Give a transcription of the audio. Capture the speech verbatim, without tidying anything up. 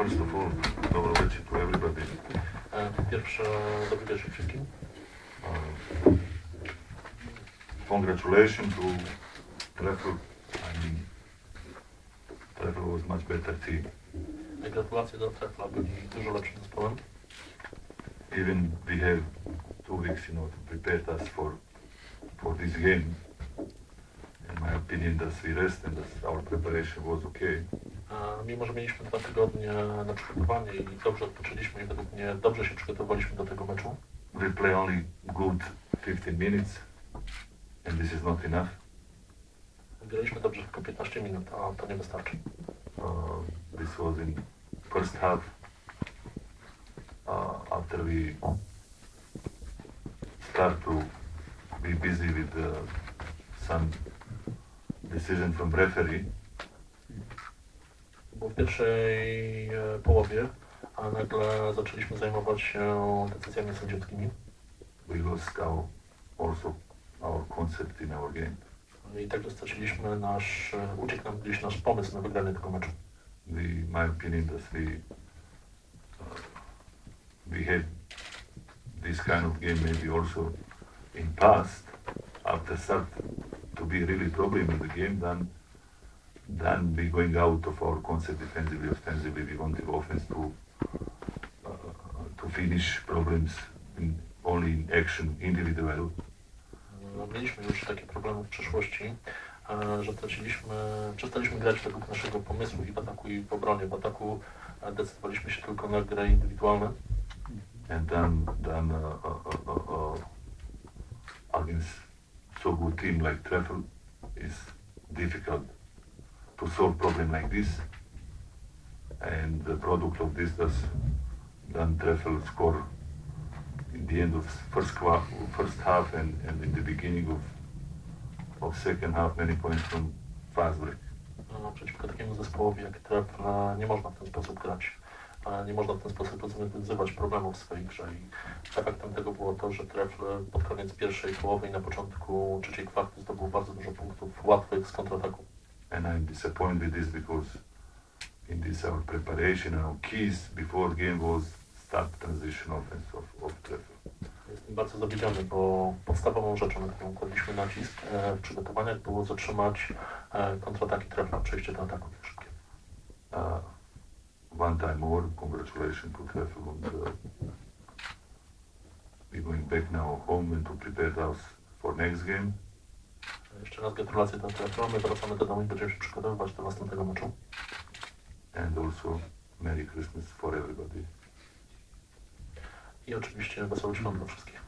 First of all, dobro večer to everybody. Po pierwsze, dobry wieczór wszystkim. Uh, congratulations to Treffel. I mean, Treffel was much better team. Gratulacje do Treffla, byli dużo lepszym zespołem. Even we have two weeks, you know, to prepare us for for this game. In my opinion, that we rest and that our preparation was okay. A mimo, że mieliśmy dwa tygodnie na przygotowanie i dobrze odpoczęliśmy i według mnie dobrze się przygotowaliśmy do tego meczu. We play only good fifteen minutes, and this is not enough. Graliśmy dobrze tylko piętnaście minut, a to nie wystarczy. Uh, this was in first half. Uh, after we start to be busy with uh, some decision from referee, Bo w pierwszej e, połowie, a nagle zaczęliśmy zajmować się decyzjami sędziowskimi. we lost our also our concept in our game. I także straciliśmy nasz, e, uciekł nam gdzieś nasz pomysł na wygranie tego meczu. We, my opinion that we uh, we had this kind of game maybe also in past. After start to be really problem in the game, then then we going out of our concept defensively, offensively. We want the offense to uh, to finish problems in, only in action, individual. No, mieliśmy już takie problemy w przeszłości, e, że traciliśmy, przestaliśmy grać według naszego pomysłu i w ataku i w obronie. W ataku e, decydowaliśmy się tylko na grę indywidualną. And then then uh, uh, uh, uh, against so good team like Treffel is difficult to solve problem like this. And the product of this does then Treffel score in the end of first qua- first half and, and in the beginning of of second half many points from fast break. E, Przeciwko takiemu zespołowi jak Treffl e, nie można w ten sposób grać. E, Nie można w ten sposób rozwiązywać problemów w swojej grze i efektem tego było to, że Treffl pod koniec pierwszej połowy i na początku trzeciej kwarty zdobył bardzo dużo punktów łatwych z kontrataku. And I'm disappointed with this because in this our preparation, our keys before game was start transition offense of, of Treffel. Jestem bardzo zawiedziony, bo podstawową rzeczą, na którą kładliśmy nacisk e, w przygotowaniach, było zatrzymać e, kontrataki Treffla, przejście do ataku szybkie. Uh, one time more, congratulations to Treffel on the, we're going back now home and to prepare us for next game. Jeszcze raz gratulacje do Treffla, my wracamy do domu i będziemy się przygotowywać do następnego meczu. And also Merry Christmas for everybody. I oczywiście wesołych świąt dla wszystkich.